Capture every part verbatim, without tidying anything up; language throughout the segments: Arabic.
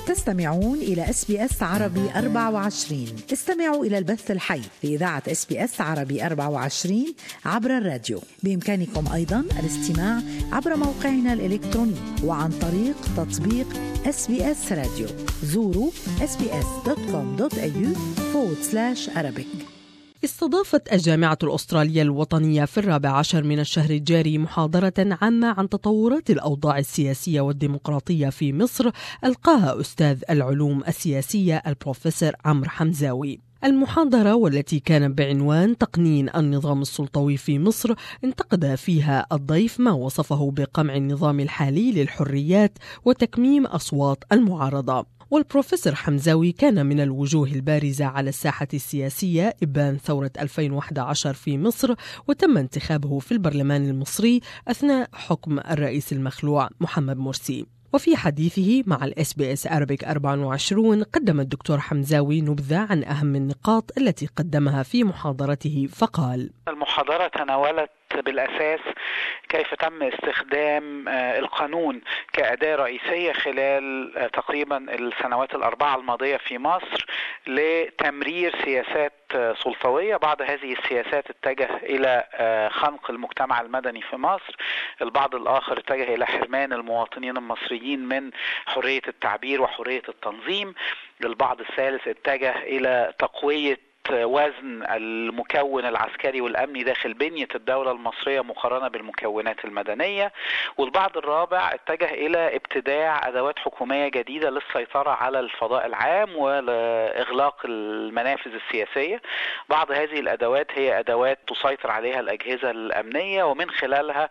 تستمعون إلى إس بي إس عربي أربعة وعشرين. استمعوا إلى البث الحي لإذاعة إس بي إس عربي أربعة وعشرين عبر الراديو. بإمكانكم أيضاً الاستماع عبر موقعنا الإلكتروني وعن طريق تطبيق إس بي إس راديو. زوروا إس بي إس دوت كوم دوت إيه يو فورورد سلاش أرابيك. استضافت الجامعة الأسترالية الوطنية في الرابع عشر من الشهر الجاري محاضرة عامة عن تطورات الأوضاع السياسية والديمقراطية في مصر ألقاها أستاذ العلوم السياسية البروفيسور عمرو حمزاوي. المحاضرة والتي كانت بعنوان تقنين النظام السلطوي في مصر انتقد فيها الضيف ما وصفه بقمع النظام الحالي للحريات وتكميم أصوات المعارضة. والبروفيسور حمزاوي كان من الوجوه البارزة على الساحة السياسية إبان ثورة ألفين وأحد عشر في مصر، وتم انتخابه في البرلمان المصري أثناء حكم الرئيس المخلوع محمد مرسي. وفي حديثه مع الإس بي إس أرابيك أربعة وعشرين قدم الدكتور حمزاوي نبذة عن أهم النقاط التي قدمها في محاضرته، فقال: المحاضرة تناولت بالأساس كيف تم استخدام القانون كأداة رئيسية خلال تقريبا السنوات الأربعة الماضية في مصر لتمرير سياسات سلطوية. بعض هذه السياسات اتجه إلى خنق المجتمع المدني في مصر، البعض الآخر اتجه إلى حرمان المواطنين المصريين من حرية التعبير وحرية التنظيم، البعض الثالث اتجه إلى تقوية وزن المكون العسكري والأمني داخل بنية الدولة المصرية مقارنة بالمكونات المدنية، والبعض الرابع اتجه إلى ابتداع أدوات حكومية جديدة للسيطرة على الفضاء العام ولإغلاق المنافذ السياسية. بعض هذه الأدوات هي أدوات تسيطر عليها الأجهزة الأمنية ومن خلالها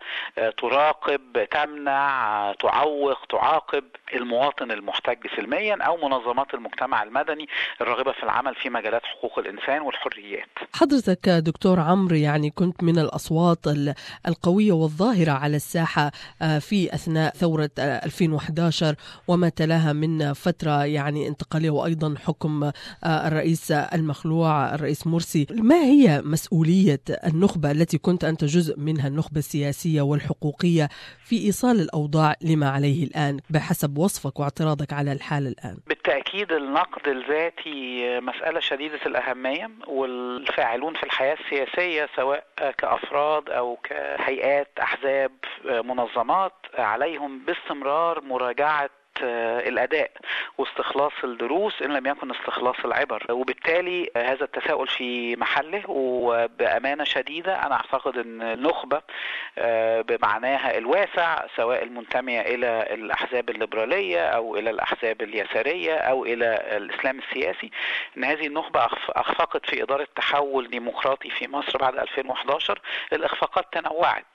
تراقب، تمنع، تعوق، تعاقب المواطن المحتج سلميا أو منظمات المجتمع المدني الراغبة في العمل في مجالات حقوق الإنسان والحريات. حضرتك دكتور عمرو يعني كنت من الأصوات القوية والظاهرة على الساحة في أثناء ثورة ألفين وأحد عشر وما تلاها من فترة يعني انتقالية وأيضا حكم الرئيس المخلوع الرئيس مرسي. ما هي مسؤولية النخبة التي كنت أنت جزء منها، النخبة السياسية والحقوقية، في إيصال الأوضاع لما عليه الآن بحسب وصفك واعتراضك على الحال الآن؟ بالتأكيد النقد الذاتي مسألة شديدة الأهمية، والفاعلون في الحياة السياسية سواء كأفراد أو كهيئات، أحزاب، منظمات، عليهم باستمرار مراجعة الأداء واستخلاص الدروس إن لم يكن استخلاص العبر. وبالتالي هذا التساؤل في محله، وبأمانة شديدة أنا أعتقد أن النخبة بمعناها الواسع سواء المنتمية إلى الأحزاب الليبرالية أو إلى الأحزاب اليسارية أو إلى الإسلام السياسي، أن هذه النخبة أخفقت في إدارة تحول ديمقراطي في مصر بعد ألفين وأحد عشر. الإخفاقات تنوعت،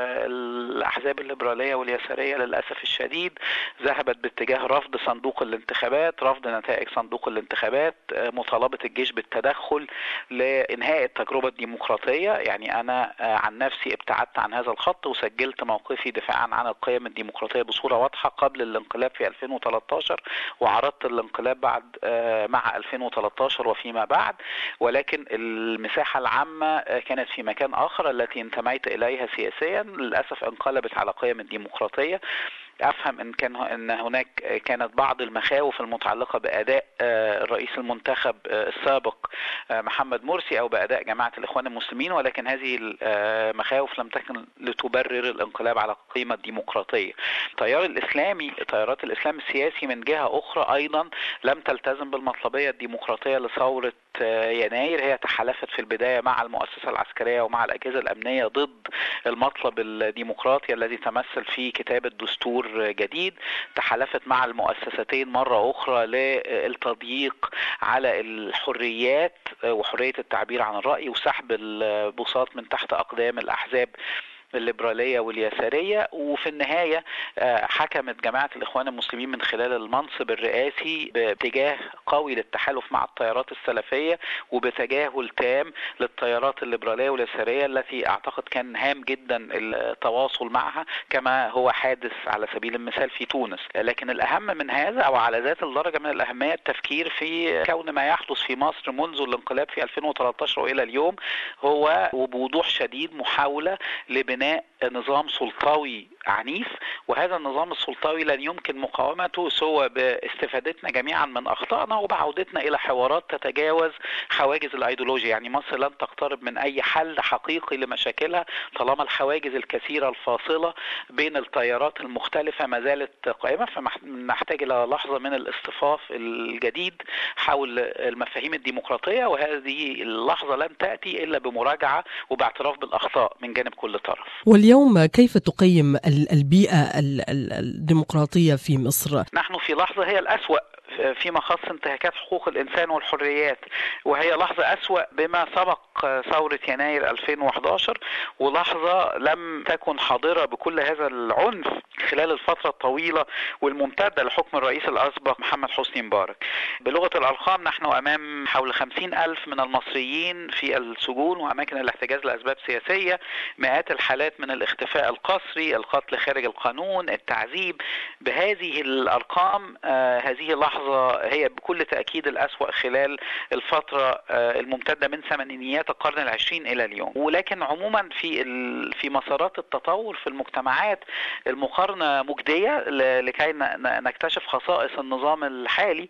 الأحزاب الليبرالية واليسارية للأسف الشديد ذهبت باتجاه رفض صندوق الانتخابات، رفض نتائج صندوق الانتخابات، مطالبة الجيش بالتدخل لإنهاء التجربة الديمقراطية. يعني أنا عن نفسي ابتعدت عن هذا الخط وسجلت موقفي دفاعا عن القيم الديمقراطية بصورة واضحة قبل الانقلاب في ألفين وثلاثة عشر، وعرضت الانقلاب بعد مع ألفين وثلاثة عشر وفيما بعد، ولكن المساحة العامة كانت في مكان آخر التي انتميت إليها سياسيا للأسف انقلبت على قيم الديمقراطية. أفهم إن كان إن هناك كانت بعض المخاوف المتعلقة بأداء الرئيس المنتخب السابق محمد مرسي أو بأداء جماعة الإخوان المسلمين، ولكن هذه المخاوف لم تكن لتبرر الانقلاب على القيمة الديمقراطية. التيار الإسلامي، تيارات الإسلام السياسي من جهة أخرى أيضا لم تلتزم بالمطلبية الديمقراطية لثورة يناير. هي تحالفت في البداية مع المؤسسة العسكرية ومع الأجهزة الأمنية ضد المطلب الديمقراطي الذي تمثل في كتابة دستور جديد، تحالفت مع المؤسستين مرة أخرى للتضييق على الحريات وحرية التعبير عن الرأي وسحب البساط من تحت أقدام الأحزاب الليبرالية واليسارية. وفي النهاية حكمت جماعة الإخوان المسلمين من خلال المنصب الرئاسي باتجاه قوي للتحالف مع التيارات السلفية وبتجاهل تام للتيارات الليبرالية واليسارية التي أعتقد كان هام جدا التواصل معها كما هو حادث على سبيل المثال في تونس. لكن الأهم من هذا أو على ذات الدرجة من الأهمية التفكير في كون ما يحدث في مصر منذ الانقلاب في ألفين وثلاثة عشر وإلى اليوم هو وبوضوح شديد محاولة لبناء نظام سلطوي عنيف، وهذا النظام السلطوي لن يمكن مقاومته سوى باستفادتنا جميعا من أخطائنا وبعودتنا إلى حوارات تتجاوز حواجز الأيديولوجيا. يعني مصر لن تقترب من أي حل حقيقي لمشاكلها طالما الحواجز الكثيرة الفاصلة بين التيارات المختلفة ما زالت قائمة، فنحتاج إلى لحظة من الاصطفاف الجديد حول المفاهيم الديمقراطية، وهذه اللحظة لن تأتي إلا بمراجعة وباعتراف بالأخطاء من جانب كل طرف. واليوم كيف تقيم البيئة الديمقراطية في مصر؟ نحن في لحظة هي الأسوأ فيما خص انتهاكات حقوق الإنسان والحريات، وهي لحظة أسوأ بما سبق ثورة يناير ألفين وأحد عشر، ولحظة لم تكن حاضرة بكل هذا العنف خلال الفترة الطويلة والممتدة لحكم الرئيس الأسبق محمد حسني مبارك. بلغة الأرقام نحن أمام حول خمسين ألف من المصريين في السجون وأماكن الاحتجاز لأسباب سياسية، مئات الحالات من الاختفاء القسري، القتل خارج القانون، التعذيب. بهذه الأرقام آه هذه اللحظة هي بكل تأكيد الأسوأ خلال الفترة الممتدة من ثمانينيات القرن العشرين إلى اليوم. ولكن عموما في في مسارات التطور في المجتمعات المقارنة مجدية لكي نكتشف خصائص النظام الحالي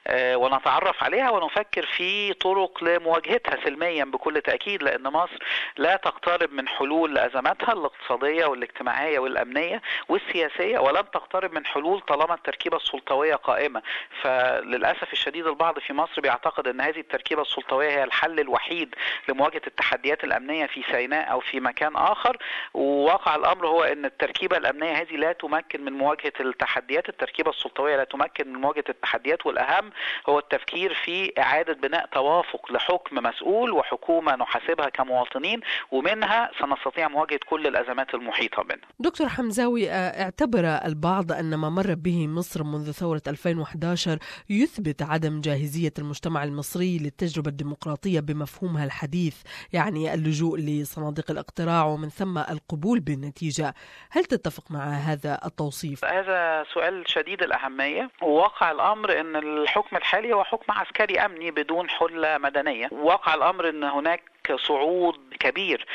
ونتعرف عليها ونفكر في طرق لمواجهتها سلميا بكل تأكيد، لأن مصر لا تقترب من حلول لأزماتها الاقتصادية والاجتماعية والأمنية والسياسية، ولن تقترب من حلول طالما التركيبة السلطوية قائمة. فللأسف الشديد البعض في مصر بيعتقد أن هذه التركيبة السلطوية هي الحل الوحيد لمواجهة التحديات الأمنية في سيناء أو في مكان آخر، وواقع الأمر هو أن التركيبة الأمنية هذه لا تمكن من مواجهة التحديات، التركيبة السلطوية لا تمكن من مواجهة التحديات، والأهم هو التفكير في إعادة بناء توافق لحكم مسؤول وحكومة نحاسبها كمواطنين، ومنها سنستطيع مواجهة كل الأزمات المحيطة بنا. دكتور حمزاوي، اعتبر البعض أن ما مر به مصر منذ ثورة ألفين وأحد عشر يثبت عدم جاهزية المجتمع المصري للتجربة الديمقراطية بمفهومها الحديث، يعني اللجوء لصناديق الاقتراع ومن ثم القبول بالنتيجة. هل تتفق مع هذا التوصيف؟ هذا سؤال شديد الأهمية، وواقع الأمر أن الحكم الحالي هو حكم عسكري أمني بدون حلة مدنية. واقع الأمر أن هناك صعود كبير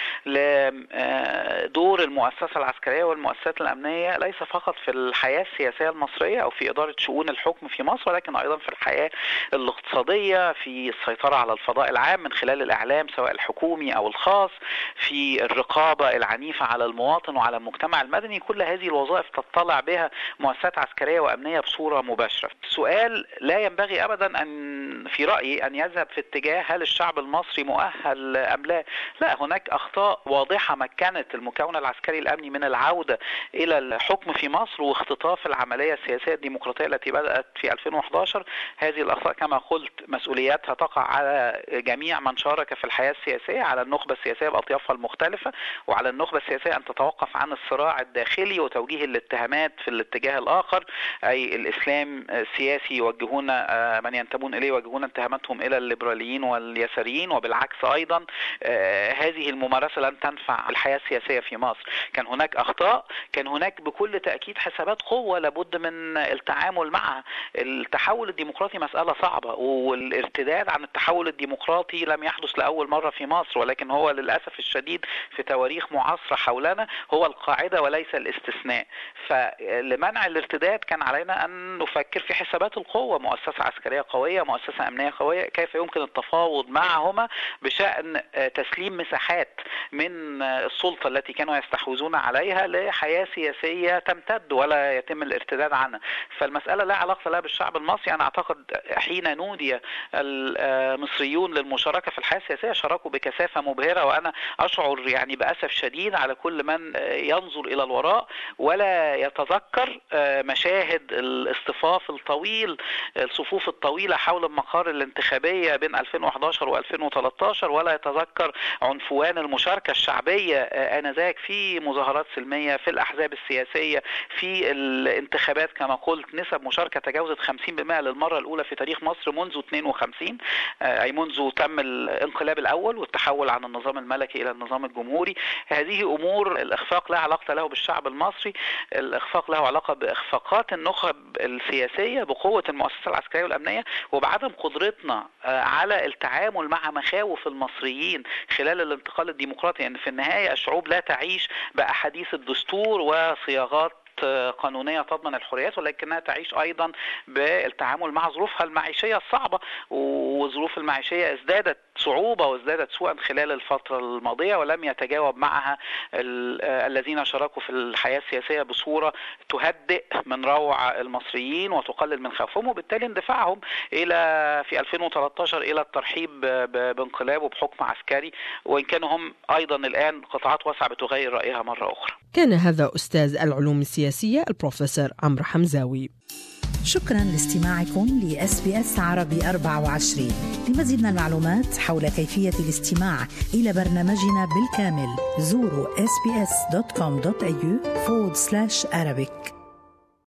لدور المؤسسة العسكرية والمؤسسات الأمنية ليس فقط في الحياة السياسية المصرية أو في إدارة شؤون الحكم في مصر، ولكن أيضا في الحياة الاقتصادية، في السيطرة على الفضاء العام من خلال الإعلام سواء الحكومي أو الخاص، في الرقابة العنيفة على المواطن وعلى المجتمع المدني. كل هذه الوظائف تطلع بها مؤسسات عسكرية وأمنية بصورة مباشرة. السؤال لا ينبغي أبدا أن في رأيي أن يذهب في اتجاه هل الشعب المصري مؤهل أم لا. لا، هناك أخطاء واضحة مكنت المكون العسكري الأمني من العودة إلى الحكم في مصر واختطاف العملية السياسية الديمقراطية التي بدأت في ألفين وأحد عشر. هذه الأخطاء كما قلت مسؤولياتها تقع على جميع من شارك في الحياة السياسية، على النخبة السياسية بأطيافها المختلفة، وعلى النخبة السياسية أن تتوقف عن الصراع الداخلي وتوجيه الاتهامات في الاتجاه الآخر، أي الإسلام السياسي يوجهون من ينتمون إليه يوجهون اتهاماتهم إلى الليبراليين واليساريين، وبالعكس أيضا آه هذه الممارسة لن تنفع الحياة السياسية في مصر. كان هناك أخطاء، كان هناك بكل تأكيد حسابات قوة لابد من التعامل معها. التحول الديمقراطي مسألة صعبة، والارتداد عن التحول الديمقراطي لم يحدث لأول مرة في مصر، ولكن هو للأسف الشديد في تواريخ معاصرة حولنا هو القاعدة وليس الاستثناء. فلمنع الارتداد كان علينا أن نفكر في حسابات القوة، مؤسسة عسكرية قوية، مؤسسة أمنية قوية، كيف يمكن التفاوض معهما بشأن تسليم مساحات من السلطة التي كانوا يستحوذون عليها لحياة سياسية تمتد ولا يتم الارتداد عنها. فالمسألة لا علاقة لها بالشعب المصري. أنا أعتقد حين نودي المصريون للمشاركة في الحياة السياسية شاركوا بكثافة مبهرة، وأنا أشعر يعني بأسف شديد على كل من ينظر إلى الوراء ولا يتذكر مشاهد الاصطفاف الطويل، الصفوف الطويلة حول المقار الانتخابية بين ألفين وأحد عشر وألفين وثلاثة عشر، ولا يتذكر عنفوان المشاركة الشعبية آنذاك في مظاهرات سلمية، في الأحزاب السياسية، في الانتخابات. كما قلت نسب مشاركة تجاوزت خمسين بالمئة للمرة الأولى في تاريخ مصر منذ اثنين وخمسين، أي منذ تم الانقلاب الأول والتحول عن النظام الملكي إلى النظام الجمهوري. هذه أمور الإخفاق لا علاقة له بالشعب المصري، الإخفاق له علاقة بإخفاقات النخب السياسية، بقوة المؤسسة العسكرية والأمنية، وبعدم قدرتنا على التعامل مع مخاوف المصريين المصريين خلال الانتقال الديمقراطي، يعني في النهاية الشعوب لا تعيش بأحاديث الدستور وصياغات قانونية تضمن الحريات، ولكنها تعيش أيضا بالتعامل مع ظروفها المعيشية الصعبة، وظروف المعيشية ازدادت صعوبة وازدادت سوءا خلال الفترة الماضية، ولم يتجاوب معها الذين شاركوا في الحياة السياسية بصورة تهدئ من روع المصريين وتقلل من خوفهم، وبالتالي اندفاعهم إلى في ألفين وثلاثة عشر إلى الترحيب بانقلاب وبحكم عسكري، وإن كانوا هم أيضا الآن قطاعات واسعة بتغير رأيها مرة أخرى. كان هذا أستاذ العلوم السياسية البروفيسور عمرو حمزاوي. شكرا لاستماعكم ل إس بي إس عربي أربعة وعشرين. لمزيد من المعلومات حول كيفية الاستماع إلى برنامجنا بالكامل زوروا إس بي إس دوت كوم دوت إيه يو forward slash Arabic.